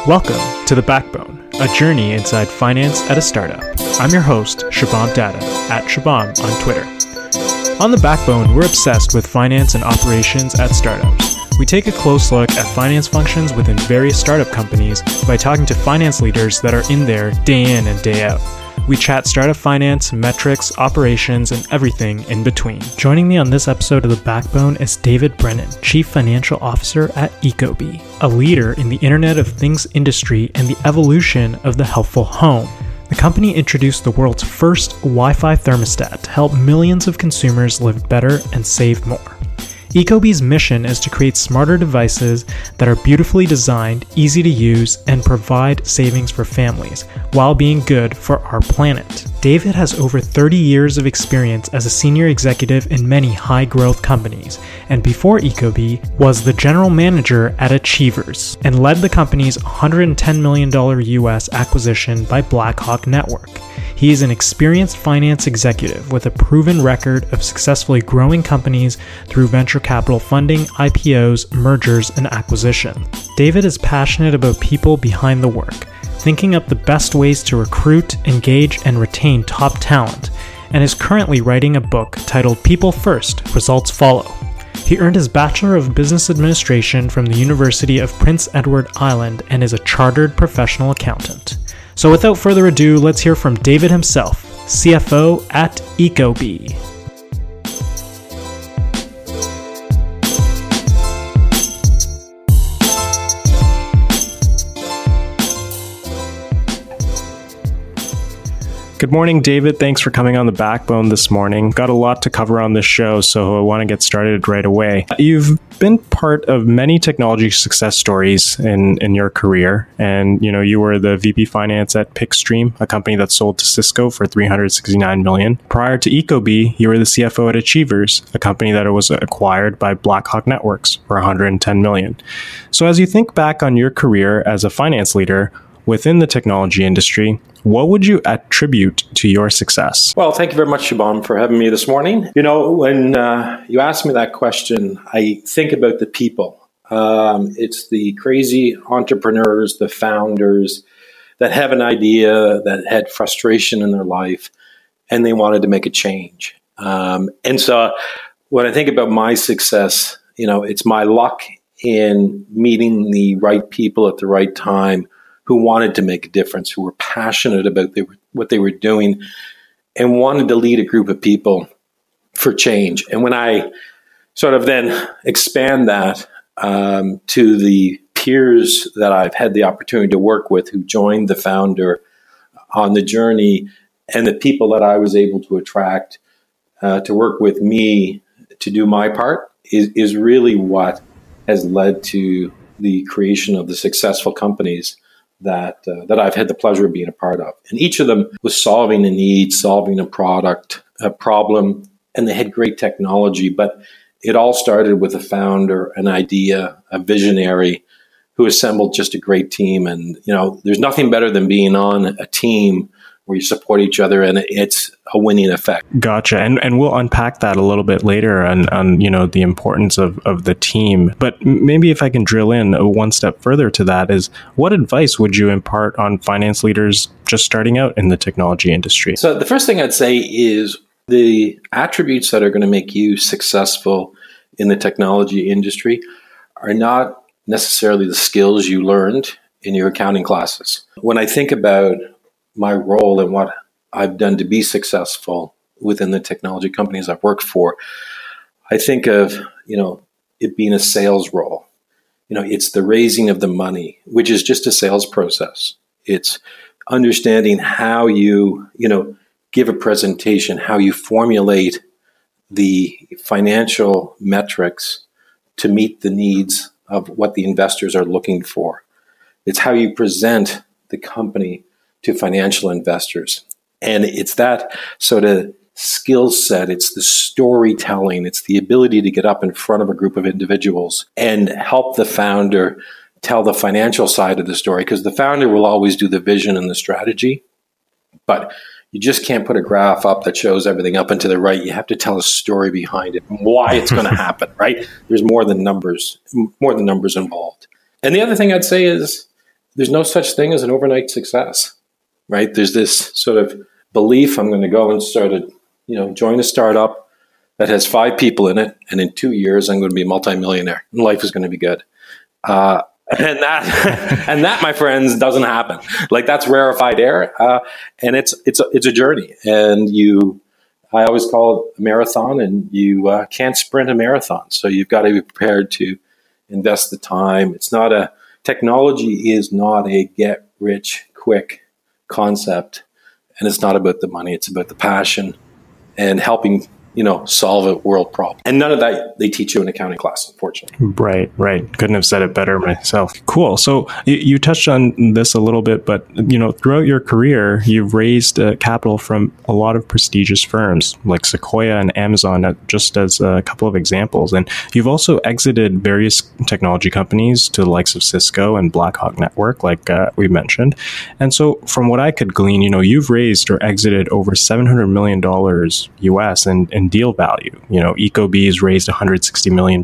Welcome to The Backbone, a journey inside finance at a startup. I'm your host, Shabam Dada, at Shabam on Twitter. On The Backbone, we're obsessed with finance and operations at startups. We take a close look at finance functions within various startup companies by talking to finance leaders that are in there day in and day out. We chat startup finance, metrics, operations, and everything in between. Joining me on this episode of The Backbone is David Brennan, Chief Financial Officer at Ecobee, a leader in the Internet of Things industry and the evolution of the helpful home. The company introduced the world's first Wi-Fi thermostat to help millions of consumers live better and save more. Ecobee's mission is to create smarter devices that are beautifully designed, easy to use, and provide savings for families, while being good for our planet. David has over 30 years of experience as a senior executive in many high-growth companies, and before Ecobee, was the general manager at Achievers, and led the company's $110 million US acquisition by Blackhawk Network. He is an experienced finance executive with a proven record of successfully growing companies through venture capital funding, IPOs, mergers, and acquisition. David is passionate about people behind the work, thinking up the best ways to recruit, engage, and retain top talent, and is currently writing a book titled People First, Results Follow. He earned his Bachelor of Business Administration from the University of Prince Edward Island and is a chartered professional accountant. So without further ado, let's hear from David himself, CFO at Ecobee. Good morning, David. Thanks for coming on The Backbone this morning. Got a lot to cover on this show, so I want to get started right away. You've been part of many technology success stories in your career, and you were the VP Finance at Pickstream, a company that sold to Cisco for $369 million. Prior to Ecobee, you were the CFO at Achievers, a company that was acquired by Blackhawk Networks for $110 million. So as you think back on your career as a finance leader within the technology industry, what would you attribute to your success? Well, thank you very much, Shabam, for having me this morning. When you ask me that question, I think about the people. It's the crazy entrepreneurs, the founders that have an idea, that had frustration in their life, and they wanted to make a change. And so when I think about my success, it's my luck in meeting the right people at the right time who wanted to make a difference, who were passionate about what they were doing and wanted to lead a group of people for change. And when I sort of then expand that to the peers that I've had the opportunity to work with who joined the founder on the journey and the people that I was able to attract to work with me to do my part is really what has led to the creation of the successful companies that I've had the pleasure of being a part of. And each of them was solving a need, solving a problem, and they had great technology. But it all started with a founder, an idea, a visionary who assembled just a great team. And, there's nothing better than being on a team where you support each other and it's a winning effect. Gotcha. And we'll unpack that a little bit later on the importance of the team. But maybe if I can drill in one step further to that is, what advice would you impart on finance leaders just starting out in the technology industry? So the first thing I'd say is the attributes that are going to make you successful in the technology industry are not necessarily the skills you learned in your accounting classes. When I think about my role and what I've done to be successful within the technology companies I've worked for, I think of, it being a sales role. It's the raising of the money, which is just a sales process. It's understanding how you, give a presentation, how you formulate the financial metrics to meet the needs of what the investors are looking for. It's how you present the company to financial investors. And it's that sort of skill set. It's the storytelling. It's the ability to get up in front of a group of individuals and help the founder tell the financial side of the story, because the founder will always do the vision and the strategy, but you just can't put a graph up that shows everything up and to the right. You have to tell a story behind it, why it's going to happen, right? There's more than numbers involved. And the other thing I'd say is there's no such thing as an overnight success, right? There's this sort of belief I'm going to go and join a startup that has 5 people in it, and in 2 years I'm going to be a multimillionaire and life is going to be good. And that, my friends, doesn't happen. Like, that's rarefied air, and it's a journey. And I always call it a marathon, and you can't sprint a marathon. So you've got to be prepared to invest the time. Technology is not a get rich quick concept, and it's not about the money. It's about the passion and helping solve a world problem. And none of that they teach you in accounting class, unfortunately. Right. Couldn't have said it better myself. Cool. So you touched on this a little bit, but throughout your career, you've raised capital from a lot of prestigious firms like Sequoia and Amazon, just as a couple of examples. And you've also exited various technology companies to the likes of Cisco and Blackhawk Network, like we mentioned. And so from what I could glean, you've raised or exited over $700 million US in deal value. Ecobees raised $160 million,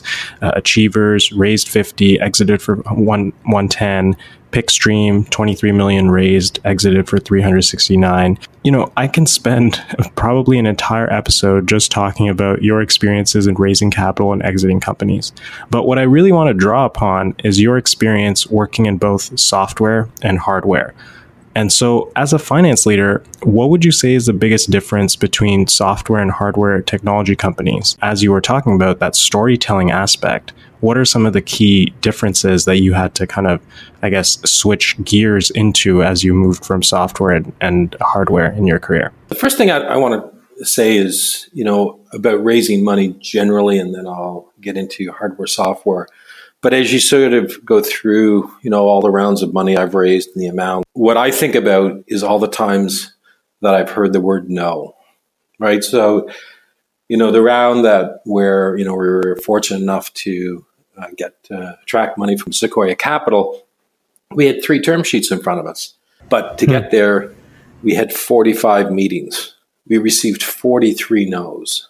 Achievers raised 50, exited for 110, Pickstream 23 million raised, exited for 369. I can spend probably an entire episode just talking about your experiences in raising capital and exiting companies. But what I really want to draw upon is your experience working in both software and hardware. And so as a finance leader, what would you say is the biggest difference between software and hardware technology companies? As you were talking about that storytelling aspect, what are some of the key differences that you had to kind of, switch gears into as you moved from software and hardware in your career? The first thing I want to say is, about raising money generally, and then I'll get into hardware, software. But as you sort of go through, all the rounds of money I've raised and the amount, what I think about is all the times that I've heard the word no, right? So, the round where we were fortunate enough to attract money from Sequoia Capital, we had 3 term sheets in front of us. But to get there, we had 45 meetings. We received 43 no's.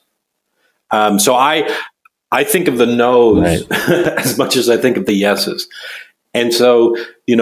So I think of the no's as much as I think of the yeses. And so,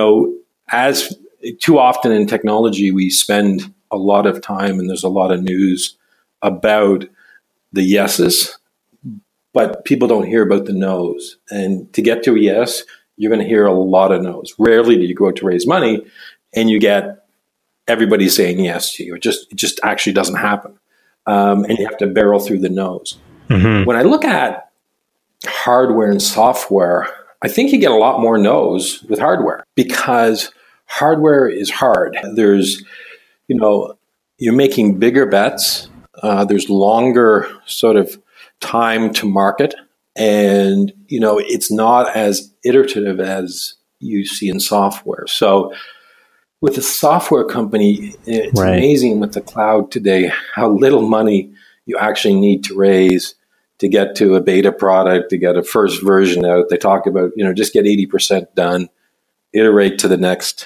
as too often in technology, we spend a lot of time and there's a lot of news about the yeses, but people don't hear about the no's. And to get to a yes, you're going to hear a lot of no's. Rarely do you go out to raise money and you get everybody saying yes to you. It just actually doesn't happen. And you have to barrel through the no's. Mm-hmm. When I look at hardware and software, I think you get a lot more no's with hardware because hardware is hard. There's, you're making bigger bets. There's longer sort of time to market. And, it's not as iterative as you see in software. So with a software company, it's amazing with the cloud today, how little money you actually need to raise to get to a beta product, to get a first version out. They talk about, just get 80% done, iterate to the next,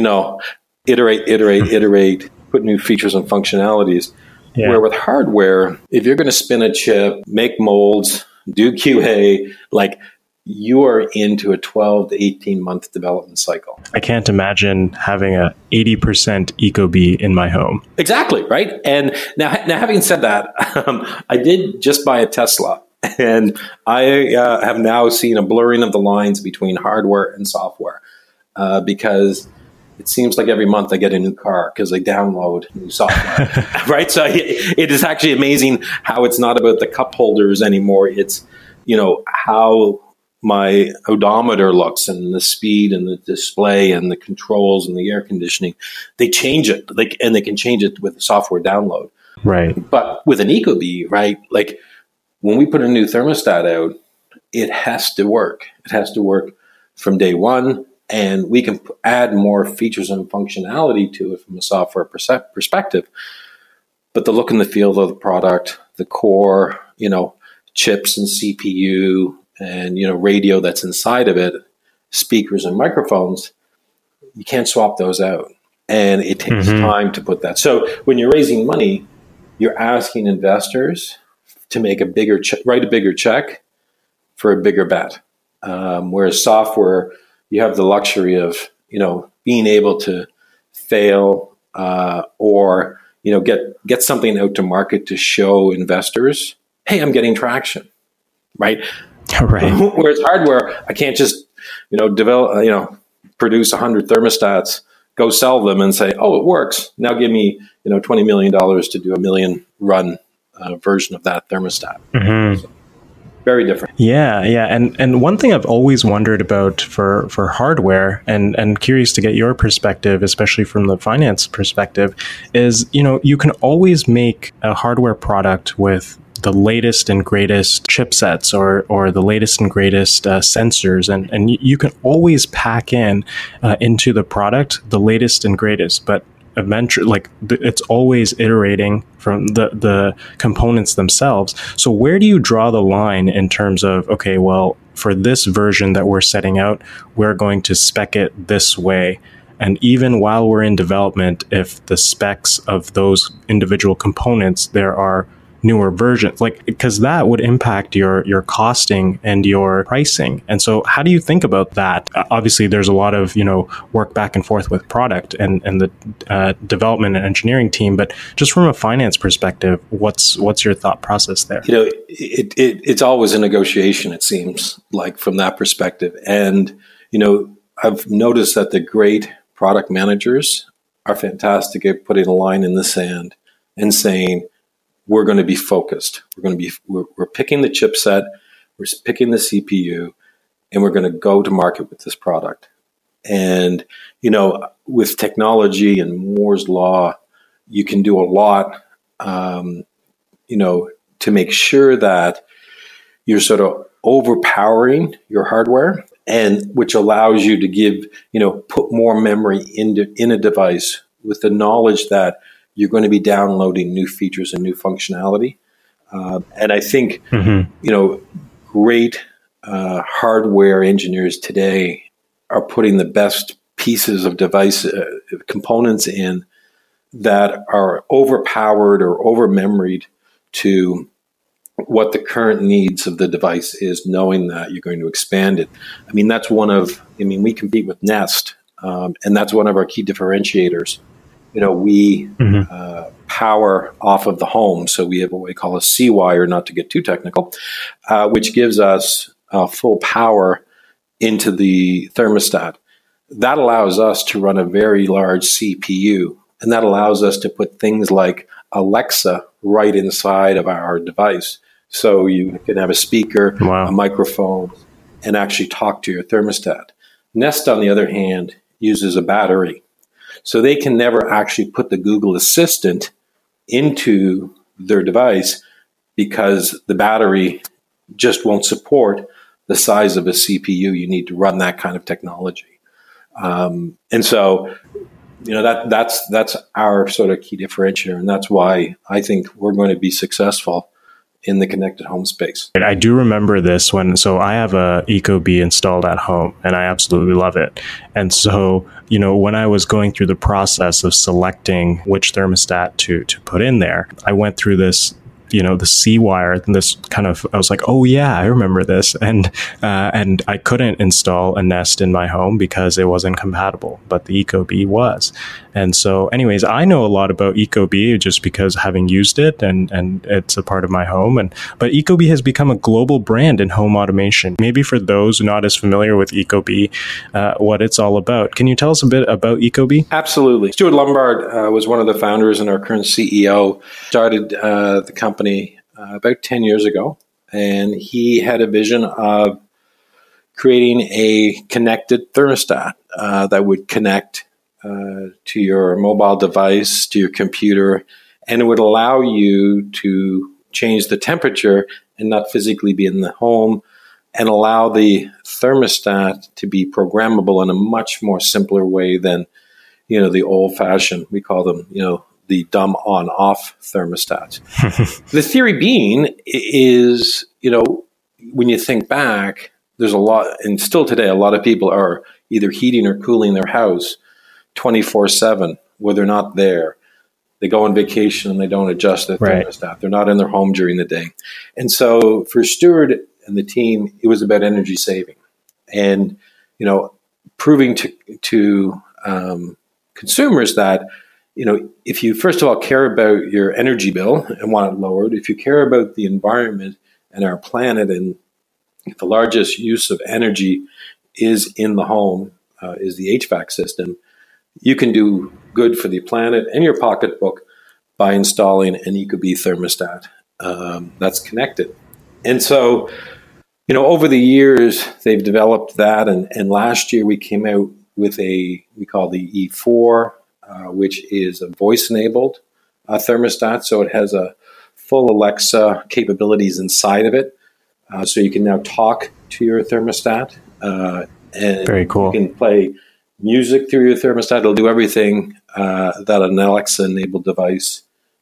iterate, put new features and functionalities. Yeah. Where with hardware, if you're going to spin a chip, make molds, do QA, you are into a 12 to 18 month development cycle. I can't imagine having a 80% Ecobee in my home. Exactly, right? And now having said that, I did just buy a Tesla, and I have now seen a blurring of the lines between hardware and software because it seems like every month I get a new car because I download new software, right? So it is actually amazing how it's not about the cup holders anymore. It's, how my odometer looks and the speed and the display and the controls and the air conditioning, they change it. And they can change it with the software download. Right. But with an Ecobee, right, when we put a new thermostat out, it has to work. It has to work from day one, and we can add more features and functionality to it from a software perspective. But the look and the feel of the product, the core, chips and CPU, and radio that's inside of it, speakers and microphones, you can't swap those out, and it takes time to put that. So when you're raising money, you're asking investors to make write a bigger check for a bigger bet. Whereas software, you have the luxury of being able to fail or get something out to market to show investors, hey, I'm getting traction, right? Right. Whereas hardware, I can't just develop produce 100 thermostats, go sell them, and say, oh, it works. Now give me $20 million to do a million run version of that thermostat. Mm-hmm. So, very different. Yeah. And one thing I've always wondered about for hardware, and curious to get your perspective, especially from the finance perspective, is, you can always make a hardware product with the latest and greatest chipsets or the latest and greatest sensors. And you can always pack into the product the latest and greatest, but eventually, it's always iterating from the components themselves. So where do you draw the line in terms of, okay, well, for this version that we're setting out, we're going to spec it this way? And even while we're in development, if the specs of those individual components, there are newer versions, because that would impact your costing and your pricing. And so how do you think about that? Obviously, there's a lot of, work back and forth with product and the development and engineering team, but just from a finance perspective, what's your thought process there? It's always a negotiation, it seems like, from that perspective. And, I've noticed that the great product managers are fantastic at putting a line in the sand and saying, we're going to be focused. We're picking the chipset, we're picking the CPU, and we're going to go to market with this product. And, with technology and Moore's law, you can do a lot, to make sure that you're sort of overpowering your hardware, and which allows you to give, put more memory in a device with the knowledge that you're going to be downloading new features and new functionality. And I think, great hardware engineers today are putting the best pieces of device components in that are overpowered or over-memoried to what the current needs of the device is, knowing that you're going to expand it. We compete with Nest, and that's one of our key differentiators. We power off of the home. So we have what we call a C-wire, not to get too technical, which gives us full power into the thermostat. That allows us to run a very large CPU, and that allows us to put things like Alexa right inside of our device. So you can have a speaker, a microphone, and actually talk to your thermostat. Nest, on the other hand, uses a battery. So they can never actually put the Google Assistant into their device because the battery just won't support the size of a CPU you need to run that kind of technology. And so, that's our sort of key differentiator. And that's why I think we're going to be successful in the connected home space. I do remember this so I have a Ecobee installed at home and I absolutely love it. And so, when I was going through the process of selecting which thermostat to put in there, I went through this, the C-wire, and I was like, oh yeah, I remember this. And I couldn't install a Nest in my home because it wasn't compatible, but the Ecobee was. And so anyways, I know a lot about Ecobee just because having used it and it's a part of my home. But Ecobee has become a global brand in home automation. Maybe for those not as familiar with Ecobee, what it's all about. Can you tell us a bit about Ecobee? Absolutely. Stuart Lombard was one of the founders and our current CEO, started the company about 10 years ago. And he had a vision of creating a connected thermostat that would connect to your mobile device, to your computer, and it would allow you to change the temperature and not physically be in the home, and allow the thermostat to be programmable in a much more simpler way than, the old-fashioned, we call them, the dumb on-off thermostats. The theory being is, when you think back, there's a lot, and still today, a lot of people are either heating or cooling their house 24/7, where they're not there. They go on vacation and they don't adjust the thermostat. Right. They're not in their home during the day. And so for Stuart and the team, it was about energy saving. And, proving to consumers that, if you first of all care about your energy bill and want it lowered, if you care about the environment and our planet, and the largest use of energy is in the home, is the HVAC system, you can do good for the planet and your pocketbook by installing an ecobee thermostat that's connected. And so, over the years, they've developed that. And last year we came out with we call the E4, which is a voice-enabled thermostat. So it has a full Alexa capabilities inside of it. So you can now talk to your thermostat. And very cool. You can play music through your thermostat. It'll do everything that an Alexa-enabled device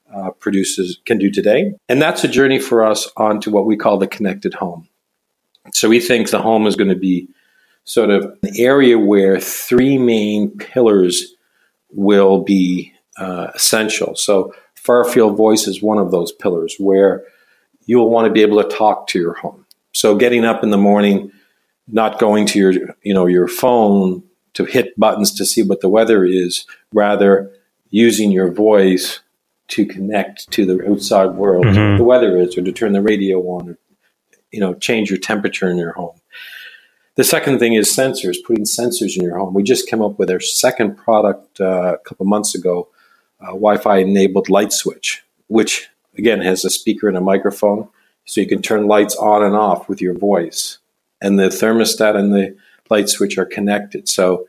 can do today. And that's a journey for us onto what we call the connected home. So we think the home is going to be sort of an area where three main pillars will be essential. So far-field voice is one of those pillars where you'll want to be able to talk to your home. So getting up in the morning, not going to your phone to hit buttons to see what the weather is, rather using your voice to connect to the outside world, what the weather is, or to turn the radio on, or change your temperature in your home. The second thing is sensors, putting sensors in your home. We just came up with our second product a couple months ago, Wi-Fi enabled light switch, which again has a speaker and a microphone, so you can turn lights on and off with your voice. And the thermostat and the light switch are connected. So,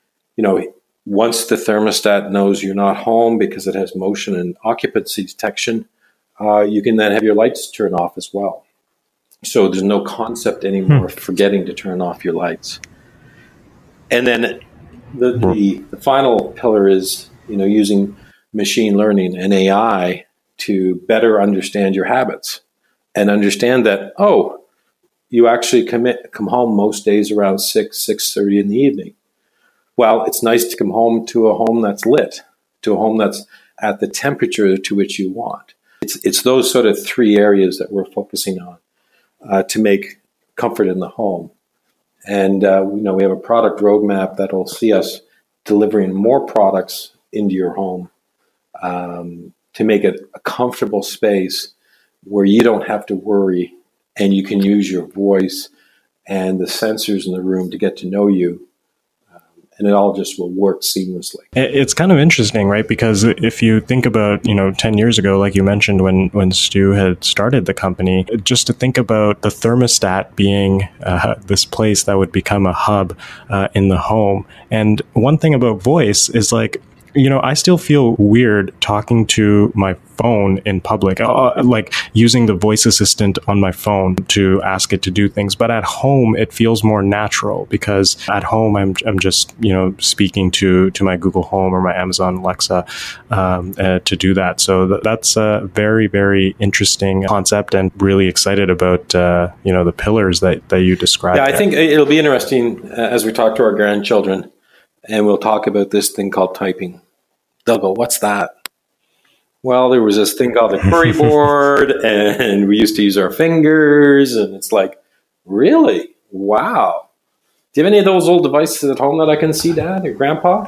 once the thermostat knows you're not home because it has motion and occupancy detection, you can then have your lights turn off as well. So there's no concept anymore of forgetting to turn off your lights. And then the final pillar is, using machine learning and AI to better understand your habits and understand that, you actually come home most days around 6:30 in the evening. Well, it's nice to come home to a home that's lit, to a home that's at the temperature to which you want. It's those sort of three areas that we're focusing on to make comfort in the home. And, we have a product roadmap that'll see us delivering more products into your home to make it a comfortable space where you don't have to worry and you can use your voice and the sensors in the room to get to know you. And it all just will work seamlessly. It's kind of interesting, right? Because if you think about, 10 years ago, like you mentioned, when Stu had started the company, just to think about the thermostat being this place that would become a hub in the home. And one thing about voice is like, I still feel weird talking to my phone in public, like using the voice assistant on my phone to ask it to do things. But at home, it feels more natural because at home, I'm just, speaking to my Google Home or my Amazon Alexa to do that. So that's a very, very interesting concept, and really excited about, the pillars that you described. Yeah, I think it'll be interesting as we talk to our grandchildren, and we'll talk about this thing called typing. They'll go, "What's that?" Well, there was this thing called a query board, and we used to use our fingers, and it's like, really? Wow. Do you have any of those old devices at home that I can see, Dad or Grandpa?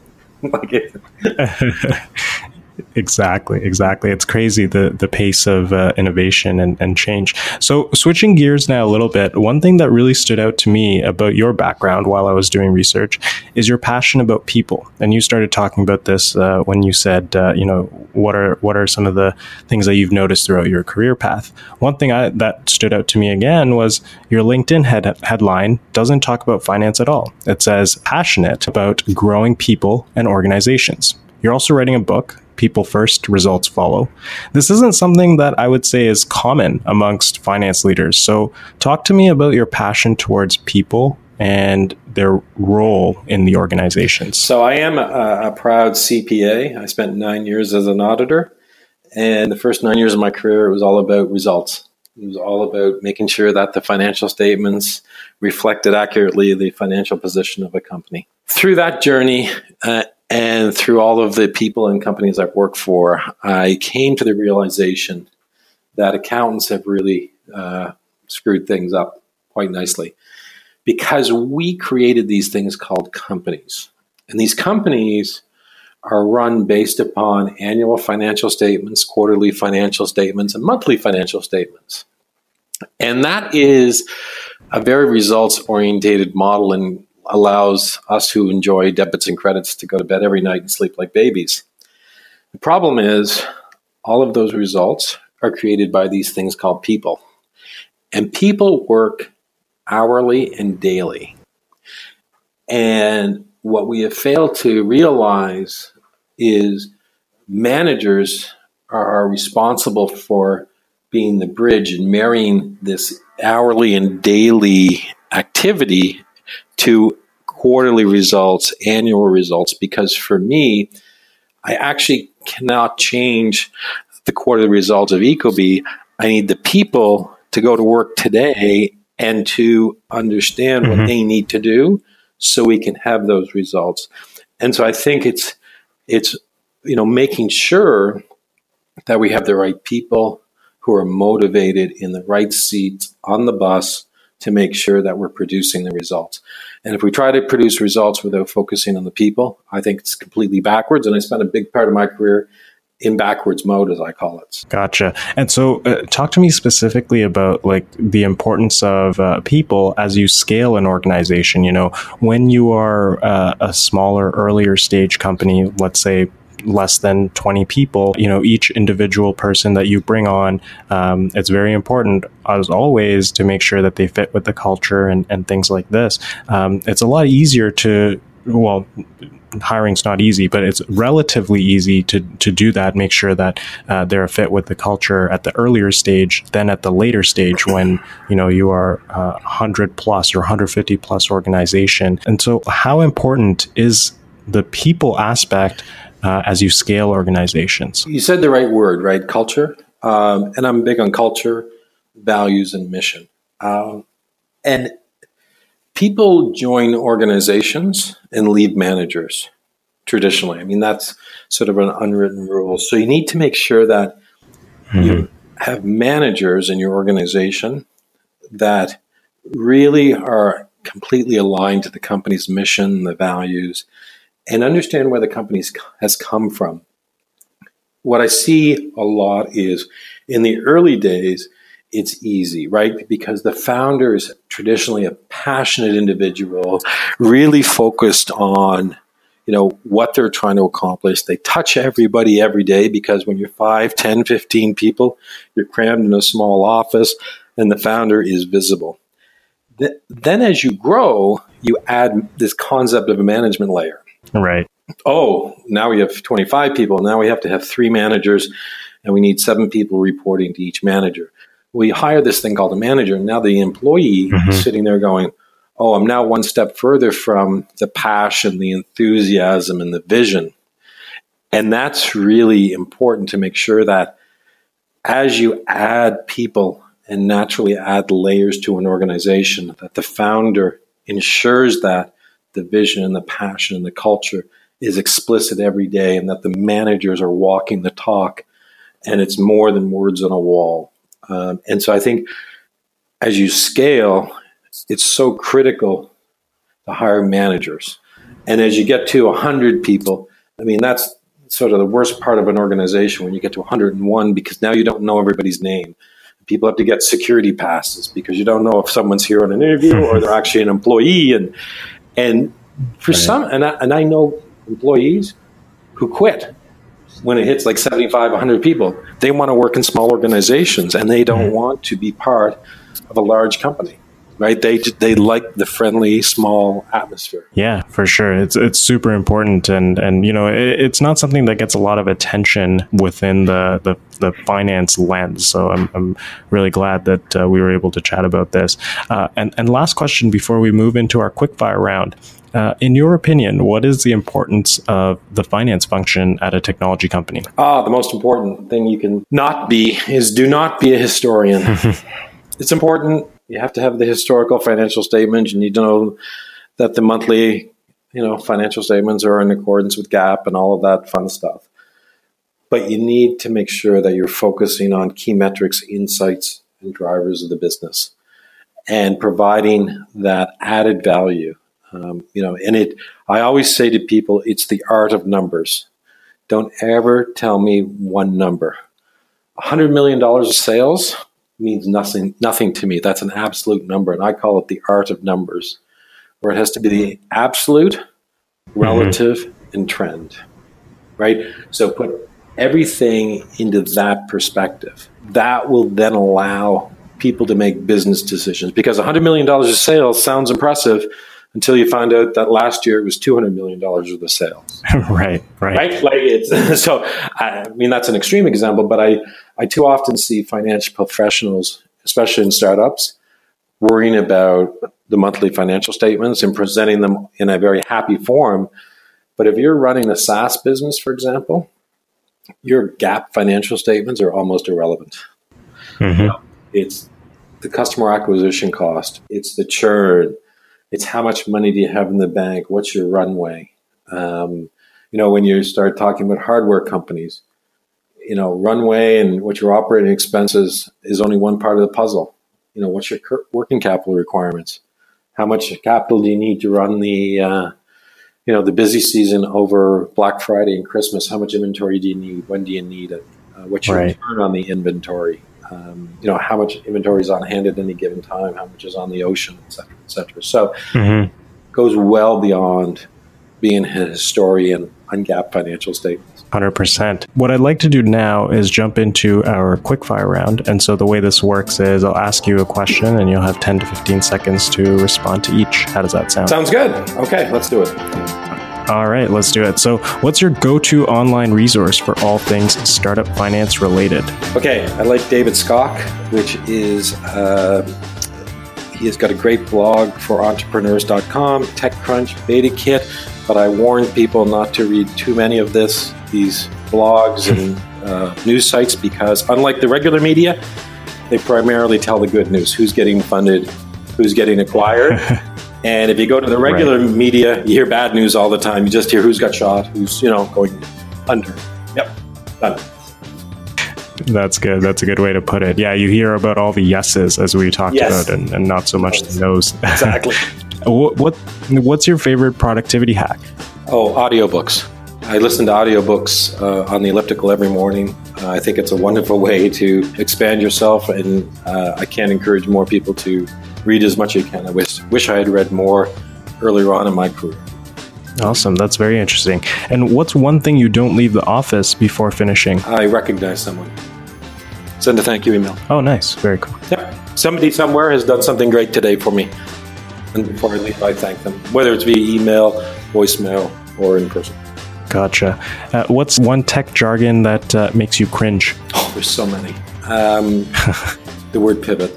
Exactly. It's crazy, the pace of innovation and change. So switching gears now a little bit, one thing that really stood out to me about your background while I was doing research is your passion about people. And you started talking about this when you said, what are some of the things that you've noticed throughout your career path? One thing that stood out to me again was your LinkedIn headline doesn't talk about finance at all. It says passionate about growing people and organizations. You're also writing a book, People First, Results Follow. This isn't something that I would say is common amongst finance leaders. So talk to me about your passion towards people and their role in the organizations. So I am a proud CPA. I spent 9 years as an auditor. And the first 9 years of my career, it was all about results. It was all about making sure that the financial statements reflected accurately the financial position of a company. Through that journey, and through all of the people and companies I've worked for, I came to the realization that accountants have really screwed things up quite nicely. because we created these things called companies. And these companies are run based upon annual financial statements, quarterly financial statements, and monthly financial statements. And that is a very results-orientated model and allows us who enjoy debits and credits to go to bed every night and sleep like babies. The problem is all of those results are created by these things called people. And people work hourly and daily. And what we have failed to realize is managers are responsible for being the bridge and marrying this hourly and daily activity to quarterly results, annual results, because for me, I actually cannot change the quarterly results of Ecobee. I need the people to go to work today and to understand what they need to do so we can have those results. And so I think it's making sure that we have the right people who are motivated in the right seats on the bus to make sure that we're producing the results. And if we try to produce results without focusing on the people, I think it's completely backwards. And I spent a big part of my career in backwards mode, as I call it. Gotcha. And so talk to me specifically about like the importance of people as you scale an organization. You know, when you are a smaller, earlier stage company, let's say less than 20 people, you know, each individual person that you bring on, it's very important, as always, to make sure that they fit with the culture and things like this. It's a lot easier to, well, hiring's not easy, but it's relatively easy to do that, make sure that they're a fit with the culture at the earlier stage than at the later stage when, you know, you are 100 plus or 150 plus organization. And so how important is the people aspect as you scale organizations? You said the right word, right? Culture. And I'm big on culture, values, and mission. And people join organizations and leave managers traditionally. I mean, that's sort of an unwritten rule. So you need to make sure that you have managers in your organization that really are completely aligned to the company's mission, the values, and understand where the company has come from. What I see a lot is in the early days, it's easy, right? Because the founder is traditionally a passionate individual, really focused on, you know, what they're trying to accomplish. They touch everybody every day because when you're 5, 10, 15 people, you're crammed in a small office and the founder is visible. Then as you grow, you add this concept of a management layer. Right. Oh, now we have 25 people. Now we have to have 3 managers and we need 7 people reporting to each manager. We hire this thing called a manager. And now the employee is sitting there going, oh, I'm now one step further from the passion, the enthusiasm, and the vision. And that's really important to make sure that as you add people and naturally add layers to an organization, that the founder ensures that the vision and the passion and the culture is explicit every day and that the managers are walking the talk and it's more than words on a wall. And so I think as you scale, it's so critical to hire managers. And as you get to 100 people, I mean, that's sort of the worst part of an organization when you get to 101 because now you don't know everybody's name. People have to get security passes because you don't know if someone's here on an interview or they're actually an employee. And for some, and I know employees who quit when it hits like 75, 100 people. They want to work in small organizations and they don't want to be part of a large company, right? They like the friendly, small atmosphere. Yeah, for sure. It's super important. And you know, it's not something that gets a lot of attention within the finance lens. So I'm really glad that we were able to chat about this. And last question before we move into our quickfire round. In your opinion, what is the importance of the finance function at a technology company? The most important thing you can not be is do not be a historian. It's important. You have to have the historical financial statements. You need to know that the monthly, financial statements are in accordance with GAAP and all of that fun stuff. But you need to make sure that you're focusing on key metrics, insights, and drivers of the business. and providing that added value. I always say to people, it's the art of numbers. Don't ever tell me one number. $100 million of sales means nothing to me. That's an absolute number, and I call it the art of numbers, where it has to be the absolute, relative, and trend, right? So put everything into that perspective. That will then allow people to make business decisions, because $100 million of sales sounds impressive until you find out that last year it was $200 million worth of sales. Right. Like it's, so, I mean, that's an extreme example, but I too often see financial professionals, especially in startups, worrying about the monthly financial statements and presenting them in a very happy form. But if you're running a SaaS business, for example, your GAAP financial statements are almost irrelevant. It's the customer acquisition cost. It's the churn. It's how much money do you have in the bank? What's your runway? When you start talking about hardware companies, runway and what your operating expenses is only one part of the puzzle. What's your working capital requirements? How much capital do you need to run the busy season over Black Friday and Christmas? How much inventory do you need? When do you need it? What's your return on the inventory? How much inventory is on hand at any given time? How much is on the ocean, et cetera, et cetera. So it goes well beyond being a historian on GAAP financial statements. 100%. What I'd like to do now is jump into our quickfire round. And so the way this works is I'll ask you a question and you'll have 10 to 15 seconds to respond to each. How does that sound? Sounds good. Okay, let's do it. All right, let's do it. So what's your go-to online resource for all things startup finance related? Okay, I like David Skok, which is, he has got a great blog for entrepreneurs.com, TechCrunch, BetaKit, but I warn people not to read too many of these blogs and news sites, because unlike the regular media, they primarily tell the good news, who's getting funded, who's getting acquired. And if you go to the regular media, you hear bad news all the time. You just hear who's got shot, who's, going under. Yep, done. That's good. That's a good way to put it. Yeah, you hear about all the yeses, as we talked about, and not so much the no's. Exactly. What's your favorite productivity hack? Oh, audiobooks. I listen to audiobooks on the elliptical every morning. I think it's a wonderful way to expand yourself, and I can't encourage more people to read as much as you can. I wish I had read more earlier on in my career. Awesome. That's very interesting. And what's one thing you don't leave the office before finishing? I recognize someone. Send a thank you email. Oh, nice. Very cool. Yep. Somebody somewhere has done something great today for me. And before I leave, I thank them, whether it's via email, voicemail, or in person. Gotcha. What's one tech jargon that makes you cringe? Oh, there's so many. The word pivot.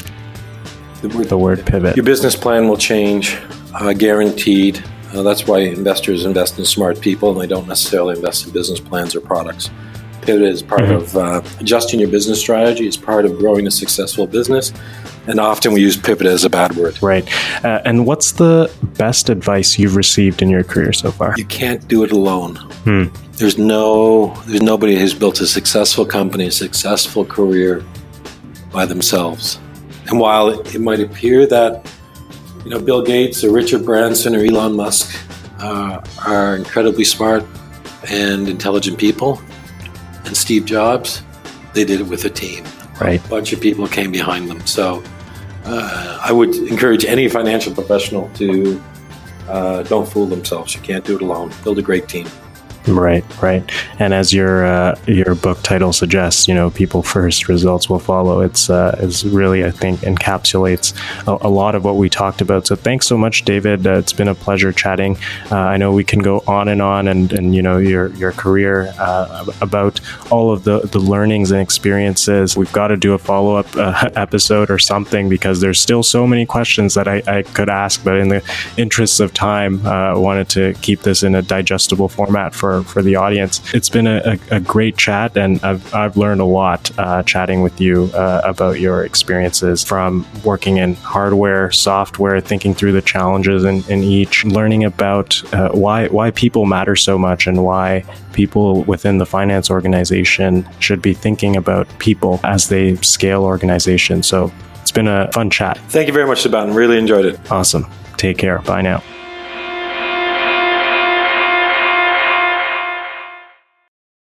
The word pivot. Your business plan will change, guaranteed. That's why investors invest in smart people, and they don't necessarily invest in business plans or products. Pivot is part of adjusting your business strategy. It's part of growing a successful business. And often we use pivot as a bad word. Right. And what's the best advice you've received in your career so far? You can't do it alone. There's nobody who's built a successful company, a successful career by themselves. And while it might appear that Bill Gates or Richard Branson or Elon Musk are incredibly smart and intelligent people, and Steve Jobs, they did it with a team. Right. A bunch of people came behind them. So I would encourage any financial professional to don't fool themselves. You can't do it alone. Build a great team. Right. And as your book title suggests, people first, results will follow. It's really, I think, encapsulates a lot of what we talked about. So thanks so much, David. It's been a pleasure chatting. I know we can go on and your career, about all of the learnings and experiences. We've got to do a follow-up episode or something, because there's still so many questions that I could ask, but in the interests of time, I wanted to keep this in a digestible format for the audience. It's been a great chat, and I've learned a lot chatting with you about your experiences, from working in hardware, software, thinking through the challenges in each, learning about why people matter so much, and why people within the finance organization should be thinking about people as they scale organizations. So It's been a fun chat. Thank you very much, Shaban. Really enjoyed it. Awesome. Take care. Bye now.